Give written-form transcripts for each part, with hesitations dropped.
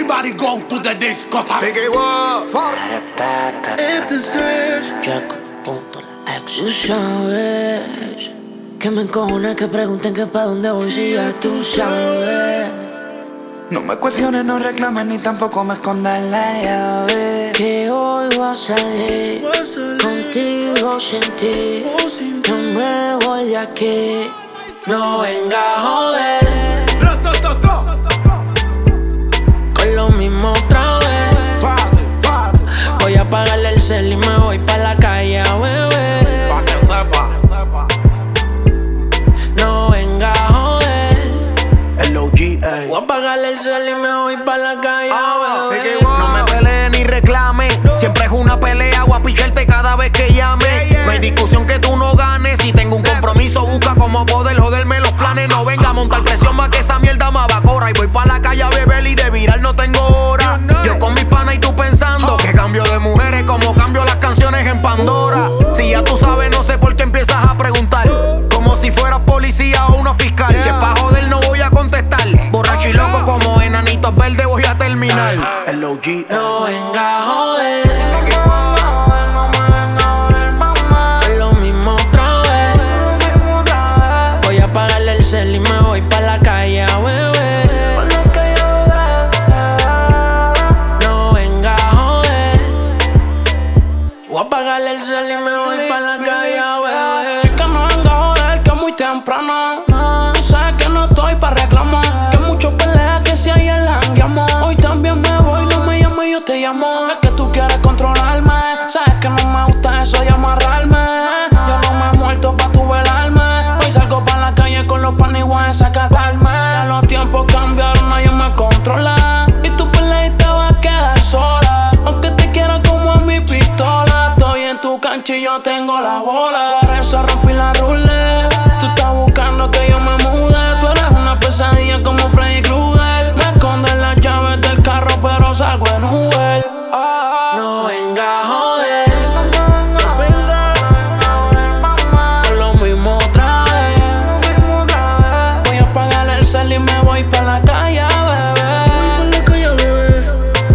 Everybody go to the disco. Este ser Jack.X. Tú sabes que me encojona que pregunten que pa' dónde voy si ya tú sabes. No me cuestiones, no reclames ni tampoco me escondas la llave. Que hoy voy a salir contigo sin ti. No me voy de aquí. No venga a joder con lo mismo otra vez. Voy a apagarle el cel y me voy pa' la calle a beber. Pa' que sepa. No venga a joder. El OG, Voy a apagarle el cel y me voy pa' la calle a beber. No me pelees ni reclame. Siempre es una pelea, voy a picharte cada vez que llame. No hay discusión que tú no ganes. Si tengo un compromiso, busca cómo poder joderme los planes. No venga a montar presión más que esa mierda me abacora. Y voy pa' la calle a beber y de viral no tengo hora. Yo con mis panas y tú pensando que cambio de mujeres como cambio las canciones en Pandora. Si ya tú sabes, no sé por qué empiezas a preguntar. Como si fueras policía o una fiscal. Si es pa' joder no voy a contestar. Borracho y loco como enanitos verdes voy a terminar. el OG. No venga a joder con lo mismo otra vez. Voy a apagarle el cel y me voy pa' la calle a beber. No venga a joder. Voy a apagarle el cel y me voy pa' la calle a beber. Chica, no venga a joder que es muy temprano. Tú sabes que no estoy pa' reclamar. Que mucho pelea que si ayer la jangueamos. Hoy también me voy, no me llames, yo te llamo. Es que tú quieres controlarme. Sabes que no me gusta eso de amarrarme. Yo no me he muerto pa' tu velarme. Hoy salgo pa' la calle con los panes y voy a desacatarme. Ya los tiempos cambiaron, nadie me controla. Y tu pelea te va a quedar sola. Aunque te quiera como a mi pistola. Estoy en tu cancha y yo tengo la bola. Por eso rompí la ruleta. Tú estás buscando que yo me mude. Tú eres una pesadilla como Freddy Krueger. Me esconden las llaves del carro pero salgo en Uber. No venga a joder con lo mismo otra vez. Voy a apagarle el cel y me voy pa' la calle a beber.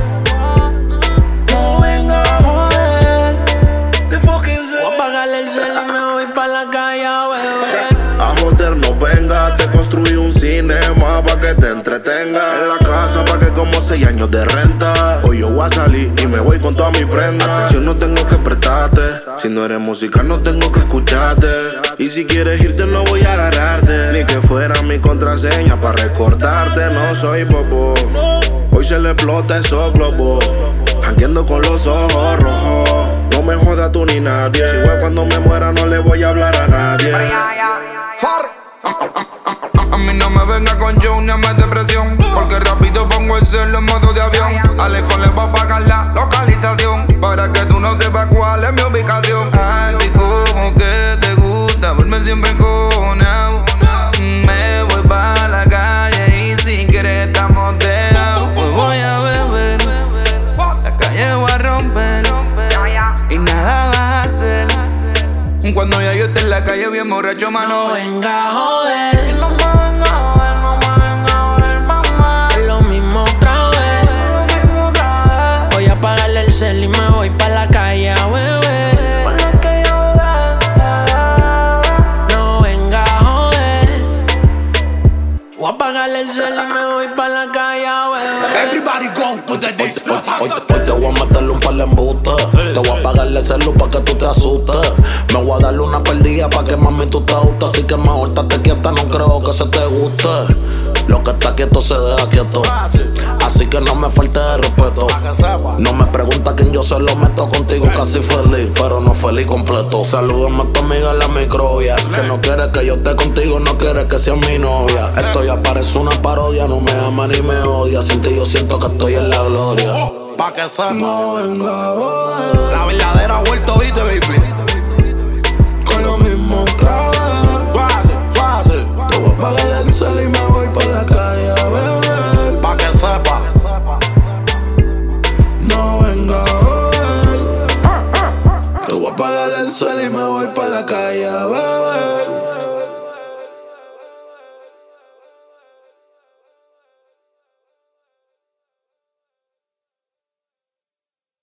No venga a joder. Voy a apagarle el cel y me voy pa' la calle a beber. A joder no venga, te construí un cinema pa' que te entretenga. En la casa pa' que como 6 años de renta. Hoy yo voy a salir y me voy con toda mi prenda. Atención no tengo que prestarte, si no eres música no tengo que escucharte. Y si quieres irte no voy a agarrarte, ni que fuera mi contraseña pa' recortarte. No soy bobo, hoy se le explota esos globos. Jangueando con los ojos rojos. No me jodas tú ni nadie. Si voy cuando me muera no le voy a hablar a nadie. A mí no me venga con show ni a meter presión, porque rápido pongo el celo en modo de avión. Al iPhone le voy a pagar la localización, para que tú no sepas cuál es mi ubicación. A ti como que te gusta verme siempre encojonado. Me voy pa' la calle y si quieres estamos dejados. Pues voy a beber, la calle voy a romper y nada vas a hacer. Cuando ya yo esté en la calle bien borracho, mano. No venga a joder con lo mismo otra vez. Voy a apagarle el cel y me voy pa' la calle a beber. No venga a joder. Voy a apagarle el cel y me voy pa' la calle a beber. Everybody go to the disco. Hoy te voy a meterle un par de embustes. Te voy a pagarle celu pa' que tú te asustes. Me voy a darle una perdida pa' que mami tú te ajustes. Así que mejor estate quieta, no creo que se te guste. Lo que está quieto se deja quieto. Así que no me falte de respeto. No me pregunta quién yo se lo meto contigo casi feliz, pero no feliz completo. Salúdame a tu amiga la microbia, que no quiere que yo esté contigo, no quiere que seas mi novia. Esto ya parece una parodia, no me ama ni me odia. Sin ti yo siento que estoy en la gloria. Pa' que sepa. No venga a joder La verdadera vuelta, ¿viste, baby? con lo mismo otra vez. Fácil, fácil. Te voy a pagar el cel y me